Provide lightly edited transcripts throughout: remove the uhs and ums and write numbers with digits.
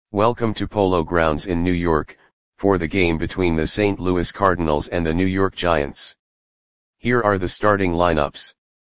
Welcome to Polo Grounds in New York, for the game between the St. Louis Cardinals and the New York Giants. Here are the starting lineups.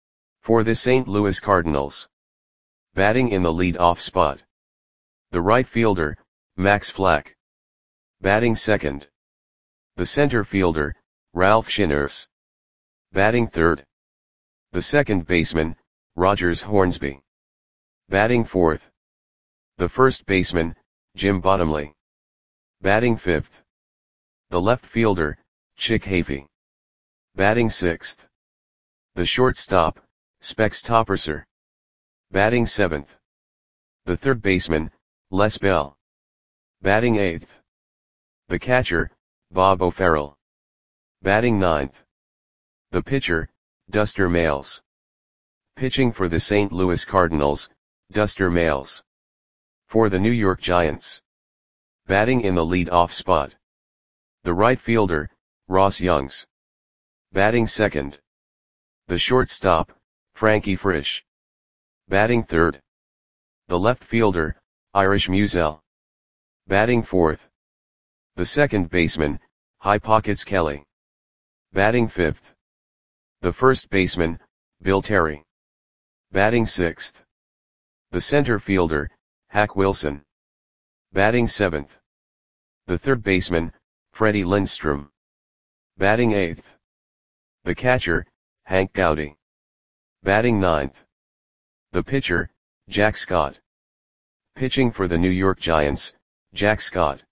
For the St. Louis Cardinals. Batting in the lead-off spot. The right fielder, Max Flack. Batting second. The center fielder, Ralph Shinners. Batting third. The second baseman, Rogers Hornsby. Batting fourth. The first baseman, Jim Bottomley. Batting fifth. The left fielder, Chick Hafey. Batting sixth. The shortstop, Specs Topperser. Batting seventh. The third baseman, Les Bell. Batting eighth. The catcher, Bob O'Farrell. Batting ninth. The pitcher, Duster Mayles. Pitching for the St. Louis Cardinals, Duster Mayles. For the New York Giants. Batting in the lead-off spot. The right fielder, Ross Youngs. Batting second. The shortstop, Frankie Frisch. Batting third. The left fielder, Irish Musial. Batting fourth. The second baseman, High Pockets Kelly. Batting fifth. The first baseman, Bill Terry. Batting sixth. The center fielder, Hack Wilson. Batting seventh. The third baseman, Freddie Lindstrom. Batting eighth. The catcher, Hank Gowdy. Batting ninth. The pitcher, Jack Scott. Pitching for the New York Giants, Jack Scott.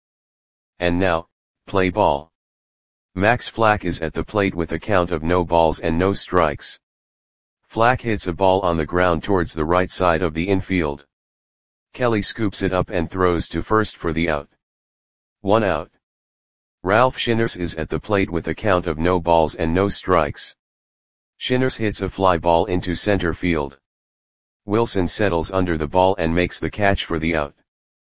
And now, play ball. Max Flack is at the plate with a count of no balls and no strikes. Flack hits a ball on the ground towards the right side of the infield. Kelly scoops it up and throws to first for the out. 1 out. Ralph Shinners is at the plate with a count of no balls and no strikes. Shinners hits a fly ball into center field. Wilson settles under the ball and makes the catch for the out.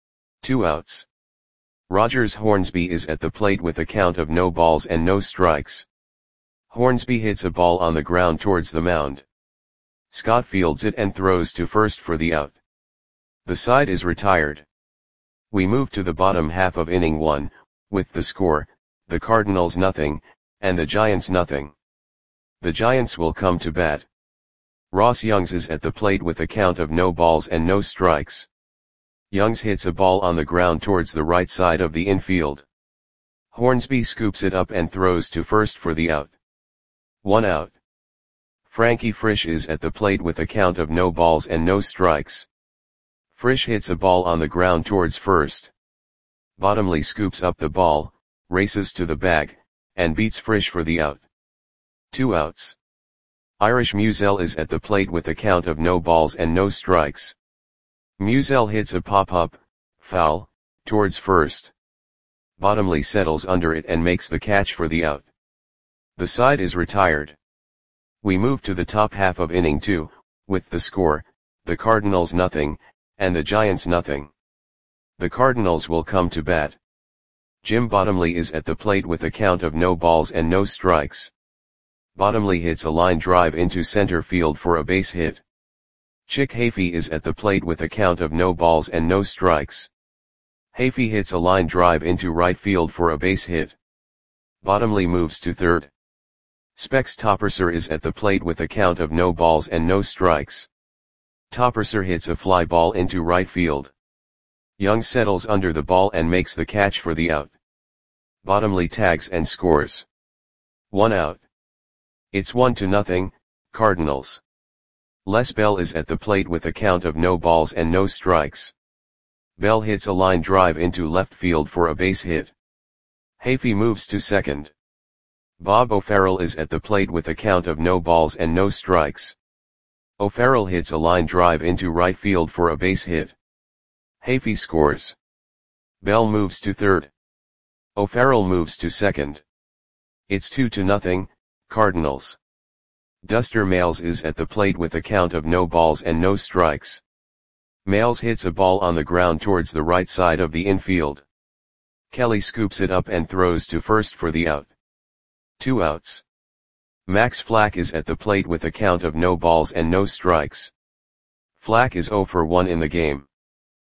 2 outs. Rogers Hornsby is at the plate with a count of no balls and no strikes. Hornsby hits a ball on the ground towards the mound. Scott fields it and throws to first for the out. The side is retired. We move to the bottom half of inning 1, with the score, the Cardinals nothing, and the Giants nothing. The Giants will come to bat. Ross Youngs is at the plate with a count of no balls and no strikes. Youngs hits a ball on the ground towards the right side of the infield. Hornsby scoops it up and throws to first for the out. 1 out. Frankie Frisch is at the plate with a count of no balls and no strikes. Frisch hits a ball on the ground towards first. Bottomley scoops up the ball, races to the bag, and beats Frisch for the out. 2 outs. Irish Musial is at the plate with a count of no balls and no strikes. Musial hits a pop-up, foul, towards first. Bottomley settles under it and makes the catch for the out. The side is retired. We move to the top half of inning 2, with the score, the Cardinals nothing, and the Giants nothing. The Cardinals will come to bat. Jim Bottomley is at the plate with a count of no balls and no strikes. Bottomley hits a line drive into center field for a base hit. Chick Hafey is at the plate with a count of no balls and no strikes. Hafey hits a line drive into right field for a base hit. Bottomley moves to third. Specs Topperser is at the plate with a count of no balls and no strikes. Topperser hits a fly ball into right field. Young settles under the ball and makes the catch for the out. Bottomley tags and scores. 1 out. It's 1-0, Cardinals. Les Bell is at the plate with a count of no balls and no strikes. Bell hits a line drive into left field for a base hit. Hafey moves to second. Bob O'Farrell is at the plate with a count of no balls and no strikes. O'Farrell hits a line drive into right field for a base hit. Hafey scores. Bell moves to third. O'Farrell moves to second. It's 2-0, Cardinals. Duster Mayles is at the plate with a count of no balls and no strikes. Mayles hits a ball on the ground towards the right side of the infield. Kelly scoops it up and throws to first for the out. 2 outs. Max Flack is at the plate with a count of no balls and no strikes. Flack is 0 for 1 in the game.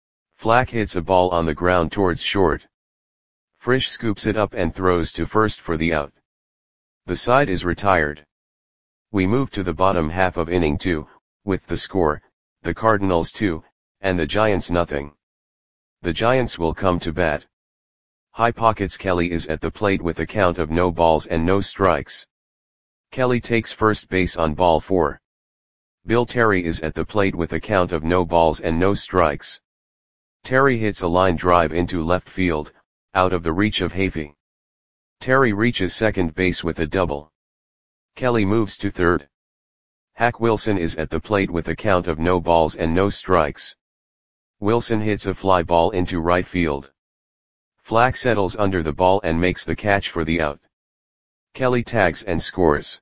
Flack hits a ball on the ground towards short. Frisch scoops it up and throws to first for the out. The side is retired. We move to the bottom half of inning 2, with the score, the Cardinals 2, and the Giants nothing. The Giants will come to bat. High Pockets Kelly is at the plate with a count of no balls and no strikes. Kelly takes first base on ball 4. Bill Terry is at the plate with a count of no balls and no strikes. Terry hits a line drive into left field, out of the reach of Hafey. Terry reaches second base with a double. Kelly moves to third. Hack Wilson is at the plate with a count of no balls and no strikes. Wilson hits a fly ball into right field. Flack settles under the ball and makes the catch for the out. Kelly tags and scores.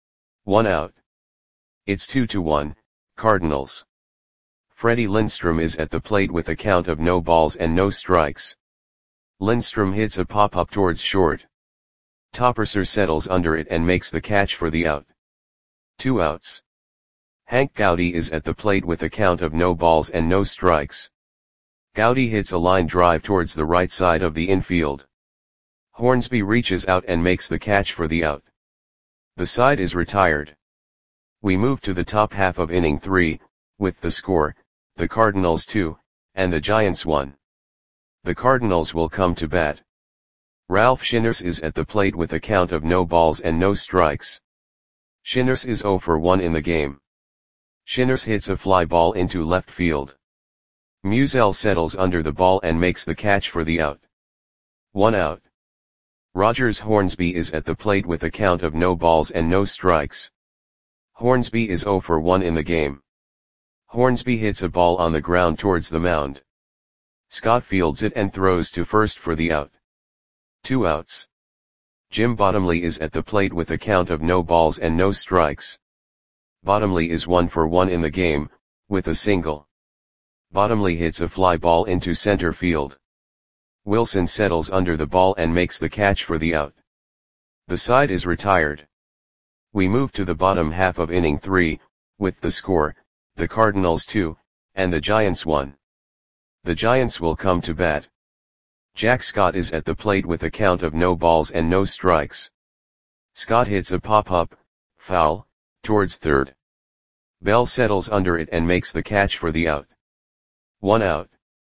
1 out. It's 2-1, Cardinals. Freddie Lindstrom is at the plate with a count of no balls and no strikes. Lindstrom hits a pop-up towards short. Topperser settles under it and makes the catch for the out. 2 outs. Hank Gowdy is at the plate with a count of no balls and no strikes. Gowdy hits a line drive towards the right side of the infield. Hornsby reaches out and makes the catch for the out. The side is retired. We move to the top half of inning 3, with the score, the Cardinals 2, and the Giants 1. The Cardinals will come to bat. Ralph Shinners is at the plate with a count of no balls and no strikes. Shinners is 0 for 1 in the game. Shinners hits a fly ball into left field. Musial settles under the ball and makes the catch for the out. 1 out. Rogers Hornsby is at the plate with a count of no balls and no strikes. Hornsby is 0 for 1 in the game. Hornsby hits a ball on the ground towards the mound. Scott fields it and throws to first for the out. 2 outs. Jim Bottomley is at the plate with a count of no balls and no strikes. Bottomley is 1 for 1 in the game, with a single. Bottomley hits a fly ball into center field. Wilson settles under the ball and makes the catch for the out. The side is retired. We move to the bottom half of inning 3, with the score, the Cardinals 2, and the Giants 1. The Giants will come to bat. Jack Scott is at the plate with a count of no balls and no strikes. Scott hits a pop-up, foul, towards third. Bell settles under it and makes the catch for the out. 1 out.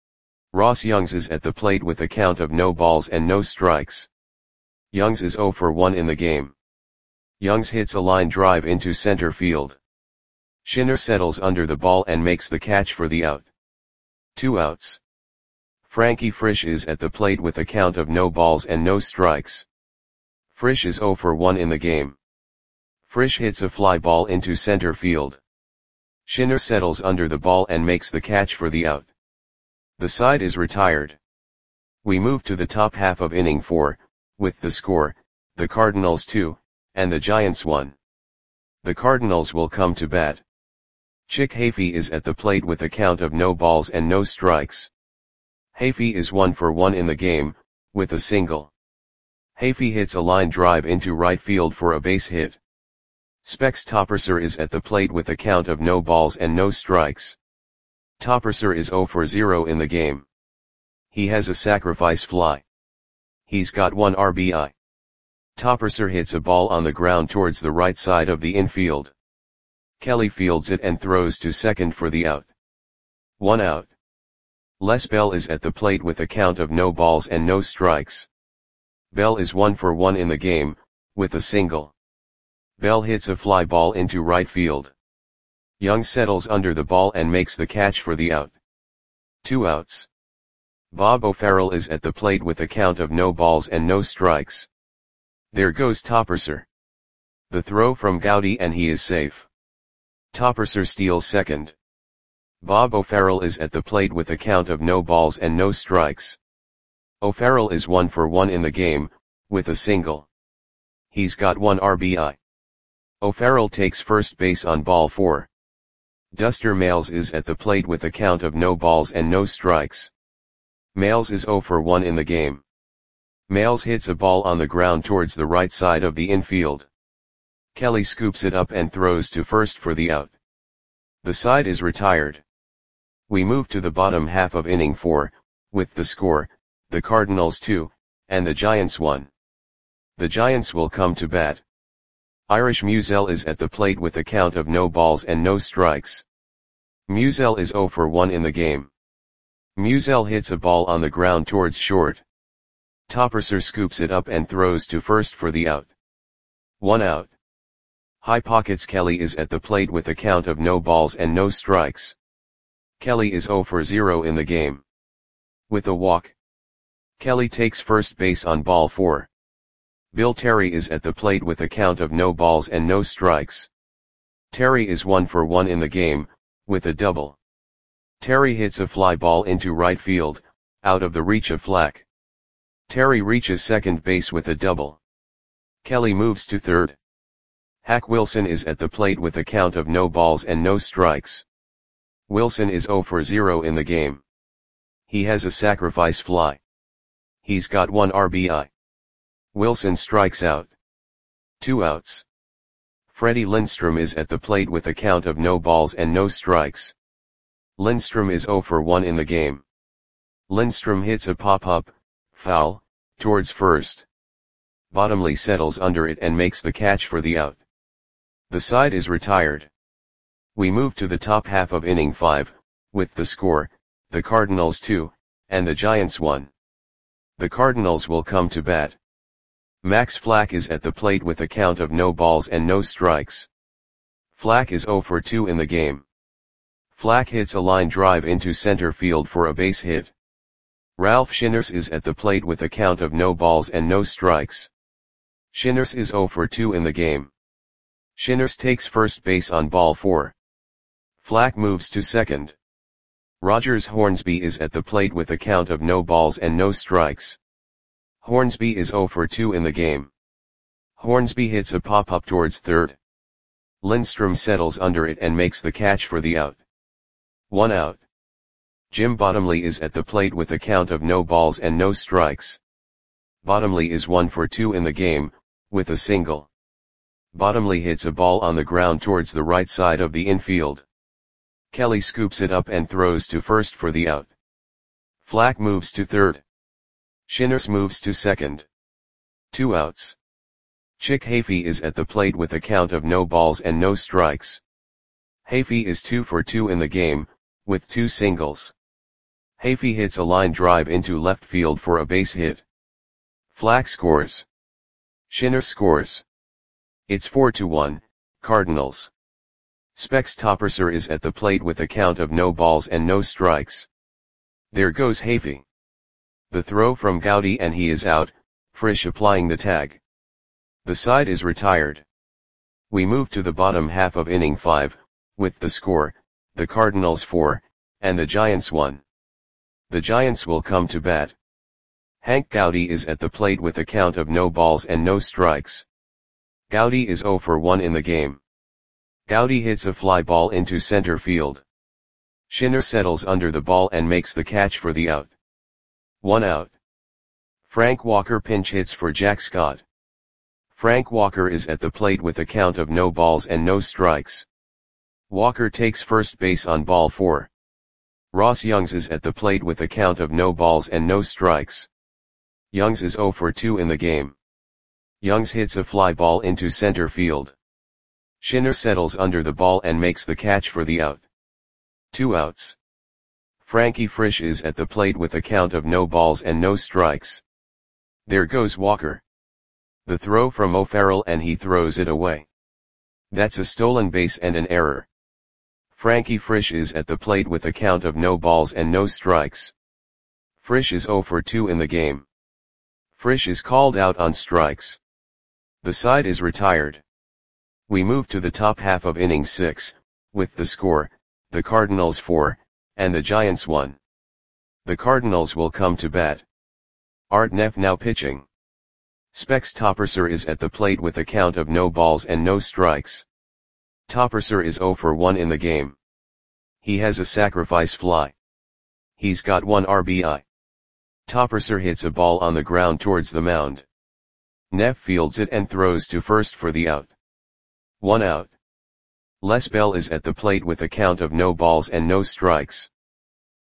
Ross Youngs is at the plate with a count of no balls and no strikes. Youngs is 0 for 1 in the game. Youngs hits a line drive into center field. Shinner settles under the ball and makes the catch for the out. 2 outs. Frankie Frisch is at the plate with a count of no balls and no strikes. Frisch is 0 for 1 in the game. Frisch hits a fly ball into center field. Shinner settles under the ball and makes the catch for the out. The side is retired. We move to the top half of inning 4, with the score, the Cardinals 2, and the Giants 1. The Cardinals will come to bat. Chick Hafey is at the plate with a count of no balls and no strikes. Hafey is 1 for 1 in the game, with a single. Hafey hits a line drive into right field for a base hit. Specs Topperser is at the plate with a count of no balls and no strikes. Topperser is 0 for 0 in the game. He has a sacrifice fly. He's got 1 RBI. Topperser hits a ball on the ground towards the right side of the infield. Kelly fields it and throws to second for the out. 1 out. Les Bell is at the plate with a count of no balls and no strikes. Bell is 1 for 1 in the game, with a single. Bell hits a fly ball into right field. Young settles under the ball and makes the catch for the out. 2 outs. Bob O'Farrell is at the plate with a count of no balls and no strikes. There goes Topperser. The throw from Gowdy and he is safe. Topperser steals second. Bob O'Farrell is at the plate with a count of no balls and no strikes. O'Farrell is 1 for 1 in the game, with a single. He's got 1 RBI. O'Farrell takes first base on ball 4. Duster Males is at the plate with a count of no balls and no strikes. Males is 0 for 1 in the game. Males hits a ball on the ground towards the right side of the infield. Kelly scoops it up and throws to first for the out. The side is retired. We move to the bottom half of inning 4, with the score, the Cardinals 2, and the Giants 1. The Giants will come to bat. Irish Musial is at the plate with a count of no balls and no strikes. Musial is 0 for 1 in the game. Musial hits a ball on the ground towards short. Topperser scoops it up and throws to first for the out. 1 out. High Pockets Kelly is at the plate with a count of no balls and no strikes. Kelly is 0 for 0 in the game. With a walk, Kelly takes first base on ball 4. Bill Terry is at the plate with a count of no balls and no strikes. Terry is 1 for 1 in the game, with a double. Terry hits a fly ball into right field, out of the reach of Flack. Terry reaches second base with a double. Kelly moves to third. Hack Wilson is at the plate with a count of no balls and no strikes. Wilson is 0 for 0 in the game. He has a sacrifice fly. He's got 1 RBI. Wilson strikes out. 2 outs. Freddie Lindstrom is at the plate with a count of no balls and no strikes. Lindstrom is 0 for 1 in the game. Lindstrom hits a pop-up, foul, towards first. Bottomley settles under it and makes the catch for the out. The side is retired. We move to the top half of inning 5, with the score, the Cardinals 2, and the Giants 1. The Cardinals will come to bat. Max Flack is at the plate with a count of no balls and no strikes. Flack is 0 for 2 in the game. Flack hits a line drive into center field for a base hit. Ralph Shinners is at the plate with a count of no balls and no strikes. Shinners is 0 for 2 in the game. Shinners takes first base on ball 4. Flack moves to second. Rogers Hornsby is at the plate with a count of no balls and no strikes. Hornsby is 0 for 2 in the game. Hornsby hits a pop-up towards third. Lindstrom settles under it and makes the catch for the out. 1 out. Jim Bottomley is at the plate with a count of no balls and no strikes. Bottomley is 1 for 2 in the game, with a single. Bottomley hits a ball on the ground towards the right side of the infield. Kelly scoops it up and throws to first for the out. Flack moves to third. Shinners moves to second. 2 outs. Chick Hafey is at the plate with a count of no balls and no strikes. Hafey is 2 for 2 in the game, with 2 singles. Hafey hits a line drive into left field for a base hit. Flack scores. Shinners scores. It's 4-1, Cardinals. Specs Topperser is at the plate with a count of no balls and no strikes. There goes Hafey. The throw from Gowdy and he is out, Frisch applying the tag. The side is retired. We move to the bottom half of inning 5, with the score, the Cardinals 4, and the Giants 1. The Giants will come to bat. Hank Gowdy is at the plate with a count of no balls and no strikes. Gowdy is 0 for 1 in the game. Gowdy hits a fly ball into center field. Shinner settles under the ball and makes the catch for the out. 1 out. Frank Walker pinch hits for Jack Scott. Frank Walker is at the plate with a count of no balls and no strikes. Walker takes first base on ball 4. Ross Youngs is at the plate with a count of no balls and no strikes. Youngs is 0 for 2 in the game. Youngs hits a fly ball into center field. Shinner settles under the ball and makes the catch for the out. 2 outs. Frankie Frisch is at the plate with a count of no balls and no strikes. There goes Walker. The throw from O'Farrell and he throws it away. That's a stolen base and an error. Frankie Frisch is at the plate with a count of no balls and no strikes. Frisch is 0 for 2 in the game. Frisch is called out on strikes. The side is retired. We move to the top half of inning 6, with the score, the Cardinals 4, and the Giants 1. The Cardinals will come to bat. Art Neff now pitching. Specs Topperser is at the plate with a count of no balls and no strikes. Topperser is 0 for 1 in the game. He has a sacrifice fly. He's got 1 RBI. Topperser hits a ball on the ground towards the mound. Neff fields it and throws to first for the out. 1 out. Les Bell is at the plate with a count of no balls and no strikes.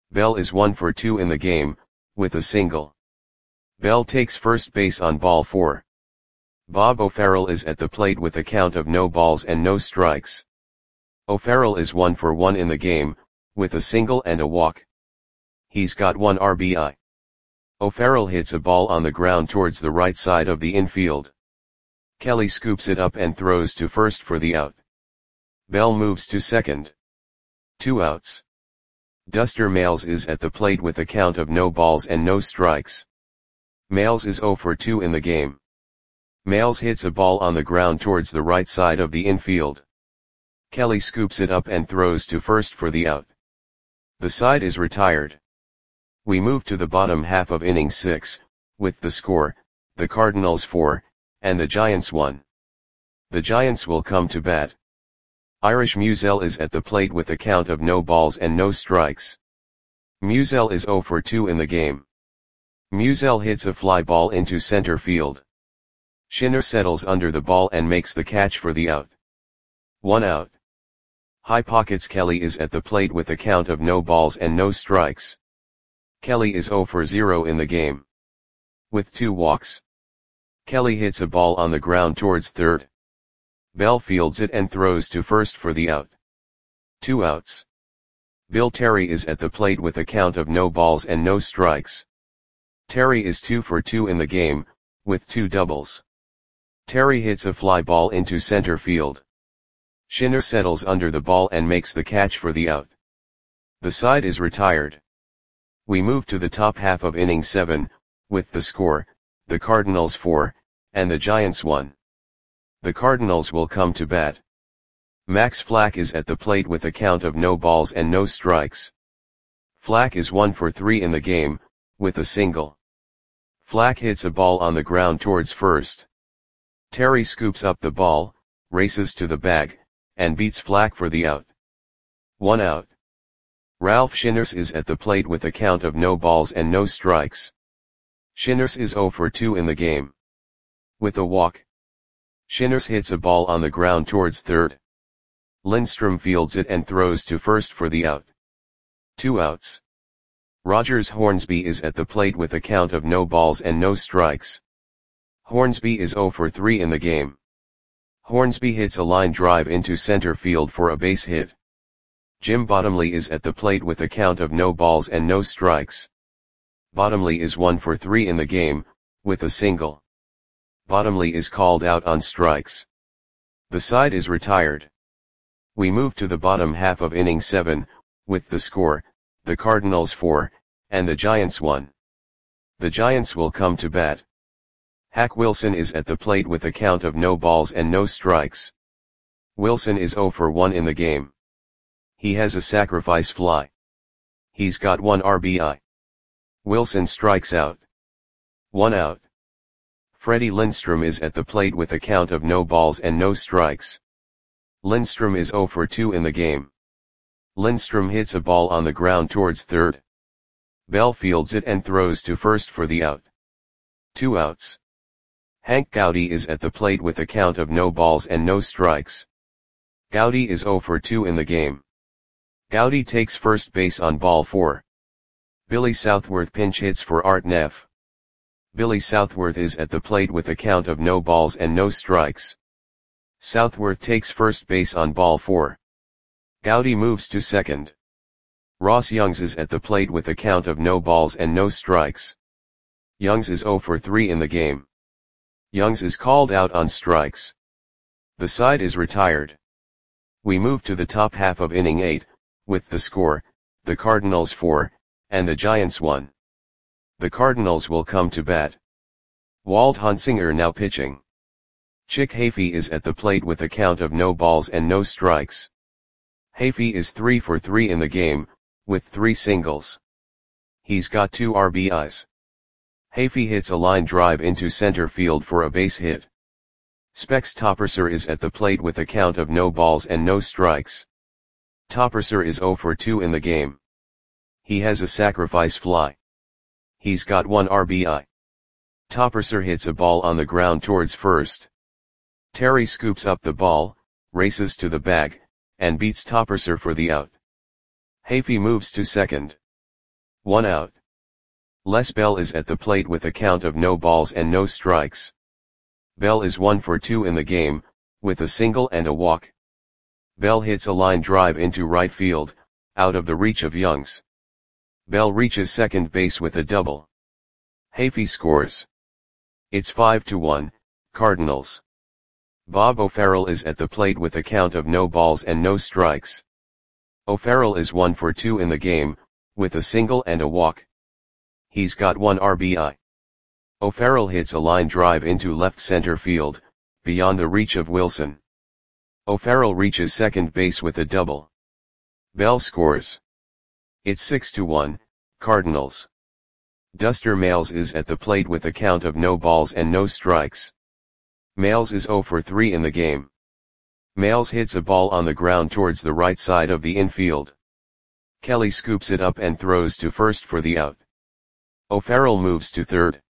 Bell is 1 for 2 in the game, with a single. Bell takes first base on ball 4. Bob O'Farrell is at the plate with a count of no balls and no strikes. O'Farrell is 1 for 1 in the game, with a single and a walk. He's got 1 RBI. O'Farrell hits a ball on the ground towards the right side of the infield. Kelly scoops it up and throws to first for the out. Bell moves to second. 2 outs. Duster Mayles is at the plate with a count of no balls and no strikes. Mayles is 0 for 2 in the game. Mayles hits a ball on the ground towards the right side of the infield. Kelly scoops it up and throws to first for the out. The side is retired. We move to the bottom half of inning 6, with the score, the Cardinals 4, and the Giants 1. The Giants will come to bat. Irish Musial is at the plate with a count of no balls and no strikes. Musial is 0 for 2 in the game. Musial hits a fly ball into center field. Shinner settles under the ball and makes the catch for the out. 1 out. High Pockets Kelly is at the plate with a count of no balls and no strikes. Kelly is 0 for 0 in the game. With 2 walks. Kelly hits a ball on the ground towards third. Bell fields it and throws to first for the out. 2 outs. Bill Terry is at the plate with a count of no balls and no strikes. Terry is 2 for 2 in the game, with 2 doubles. Terry hits a fly ball into center field. Shinner settles under the ball and makes the catch for the out. The side is retired. We move to the top half of inning 7, with the score, the Cardinals 4, and the Giants 1. The Cardinals will come to bat. Max Flack is at the plate with a count of no balls and no strikes. Flack is 1 for 3 in the game, with a single. Flack hits a ball on the ground towards first. Terry scoops up the ball, races to the bag, and beats Flack for the out. 1 out. Ralph Shinners is at the plate with a count of no balls and no strikes. Shinners is 0 for 2 in the game. With a walk. Shinners hits a ball on the ground towards third. Lindstrom fields it and throws to first for the out. 2 outs. Rogers Hornsby is at the plate with a count of no balls and no strikes. Hornsby is 0 for 3 in the game. Hornsby hits a line drive into center field for a base hit. Jim Bottomley is at the plate with a count of no balls and no strikes. Bottomley is 1 for 3 in the game, with a single. Bottomley is called out on strikes. The side is retired. We move to the bottom half of inning 7, with the score, the Cardinals 4, and the Giants 1. The Giants will come to bat. Hack Wilson is at the plate with a count of no balls and no strikes. Wilson is 0 for 1 in the game. He has a sacrifice fly. He's got 1 RBI. Wilson strikes out. 1 out. Freddie Lindstrom is at the plate with a count of no balls and no strikes. Lindstrom is 0 for 2 in the game. Lindstrom hits a ball on the ground towards third. Bell fields it and throws to first for the out. 2 outs. Hank Gowdy is at the plate with a count of no balls and no strikes. Gowdy is 0 for 2 in the game. Gowdy takes first base on ball 4. Billy Southworth pinch hits for Art Neff. Billy Southworth is at the plate with a count of no balls and no strikes. Southworth takes first base on ball 4. Gowdy moves to second. Ross Youngs is at the plate with a count of no balls and no strikes. Youngs is 0 for 3 in the game. Youngs is called out on strikes. The side is retired. We move to the top half of inning 8, with the score, the Cardinals 4, and the Giants 1. The Cardinals will come to bat. Walt Hunsinger now pitching. Chick Hafey is at the plate with a count of no balls and no strikes. Hafey is 3 for 3 in the game, with 3 singles. He's got 2 RBIs. Hafey hits a line drive into center field for a base hit. Specs Topperser is at the plate with a count of no balls and no strikes. Topperser is 0 for 2 in the game. He has a sacrifice fly. He's got 1 RBI. Topperser hits a ball on the ground towards first. Terry scoops up the ball, races to the bag, and beats Topperser for the out. Hafey moves to second. 1 out. Les Bell is at the plate with a count of no balls and no strikes. Bell is 1 for 2 in the game, with a single and a walk. Bell hits a line drive into right field, out of the reach of Youngs. Bell reaches second base with a double. Hafey scores. It's 5-1, Cardinals. Bob O'Farrell is at the plate with a count of no balls and no strikes. O'Farrell is 1 for 2 in the game, with a single and a walk. He's got 1 RBI. O'Farrell hits a line drive into left center field, beyond the reach of Wilson. O'Farrell reaches second base with a double. Bell scores. It's 6-1, Cardinals. Duster Mayles is at the plate with a count of no balls and no strikes. Mayles is 0 for 3 in the game. Mayles hits a ball on the ground towards the right side of the infield. Kelly scoops it up and throws to first for the out. O'Farrell moves to third.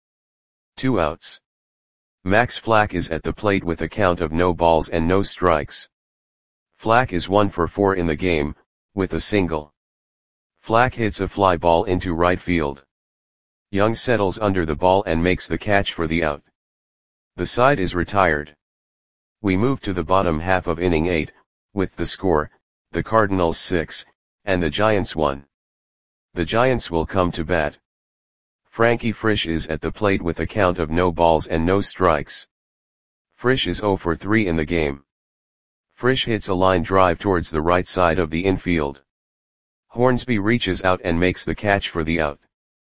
2 outs. Max Flack is at the plate with a count of no balls and no strikes. Flack is 1 for 4 in the game, with a single. Flack hits a fly ball into right field. Young settles under the ball and makes the catch for the out. The side is retired. We move to the bottom half of inning 8, with the score, the Cardinals 6, and the Giants 1. The Giants will come to bat. Frankie Frisch is at the plate with a count of no balls and no strikes. Frisch is 0 for 3 in the game. Frisch hits a line drive towards the right side of the infield. Hornsby reaches out and makes the catch for the out.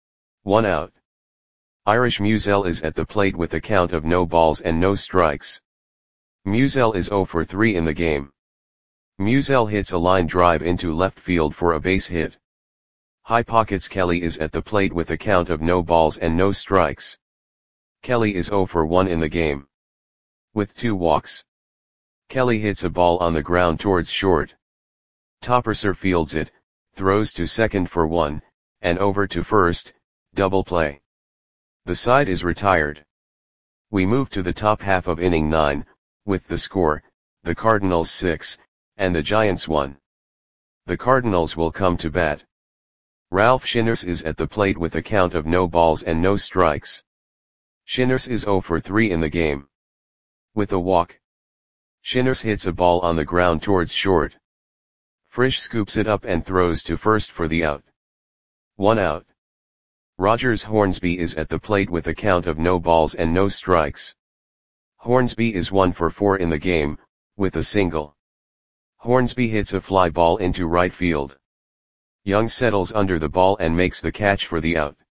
1 out. Irish Musial is at the plate with a count of no balls and no strikes. Musial is 0 for 3 in the game. Musial hits a line drive into left field for a base hit. High Pockets Kelly is at the plate with a count of no balls and no strikes. Kelly is 0 for 1 in the game. With 2 walks. Kelly hits a ball on the ground towards short. Topperser fields it, throws to second for 1, and over to first, double play. The side is retired. We move to the top half of inning 9, with the score, the Cardinals 6, and the Giants 1. The Cardinals will come to bat. Ralph Shinners is at the plate with a count of no balls and no strikes. Shinners is 0 for 3 in the game. With a walk. Shinners hits a ball on the ground towards short. Frisch scoops it up and throws to first for the out. 1 out. Rogers Hornsby is at the plate with a count of no balls and no strikes. Hornsby is 1 for 4 in the game, with a single. Hornsby hits a fly ball into right field. Young settles under the ball and makes the catch for the out.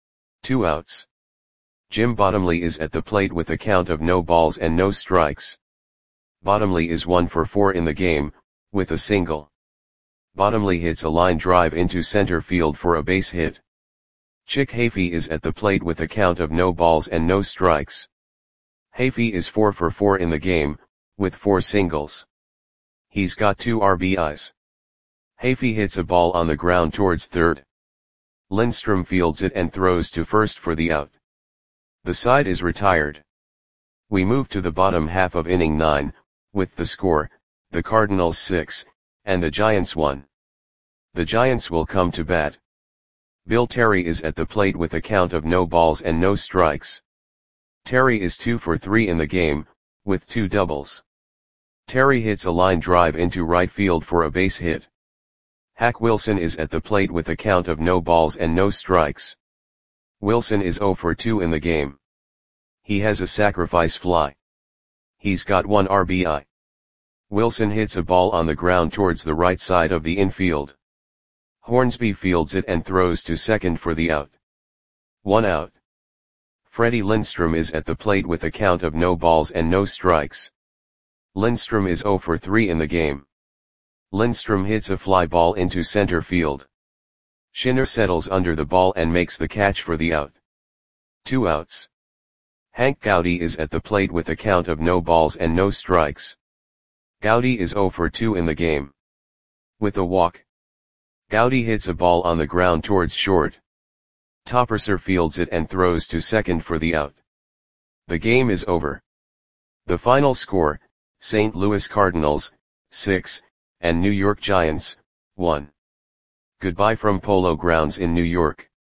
2 outs. Jim Bottomley is at the plate with a count of no balls and no strikes. Bottomley is 1 for 4 in the game, with a single. Bottomley hits a line drive into center field for a base hit. Chick Hafey is at the plate with a count of no balls and no strikes. Hafey is 4 for 4 in the game, with 4 singles. He's got 2 RBIs. Hafey hits a ball on the ground towards third. Lindstrom fields it and throws to first for the out. The side is retired. We move to the bottom half of inning 9, with the score, the Cardinals 6, and the Giants 1. The Giants will come to bat. Bill Terry is at the plate with a count of no balls and no strikes. Terry is 2 for 3 in the game, with 2 doubles. Terry hits a line drive into right field for a base hit. Hack Wilson is at the plate with a count of no balls and no strikes. Wilson is 0 for 2 in the game. He has a sacrifice fly. He's got 1 RBI. Wilson hits a ball on the ground towards the right side of the infield. Hornsby fields it and throws to second for the out. 1 out. Freddie Lindstrom is at the plate with a count of no balls and no strikes. Lindstrom is 0 for 3 in the game. Lindstrom hits a fly ball into center field. Shinner settles under the ball and makes the catch for the out. 2 outs. Hank Gowdy is at the plate with a count of no balls and no strikes. Gowdy is 0 for 2 in the game. With a walk. Gowdy hits a ball on the ground towards short. Topperser fields it and throws to second for the out. The game is over. The final score, St. Louis Cardinals, 6, and New York Giants, 1. Goodbye from Polo Grounds in New York.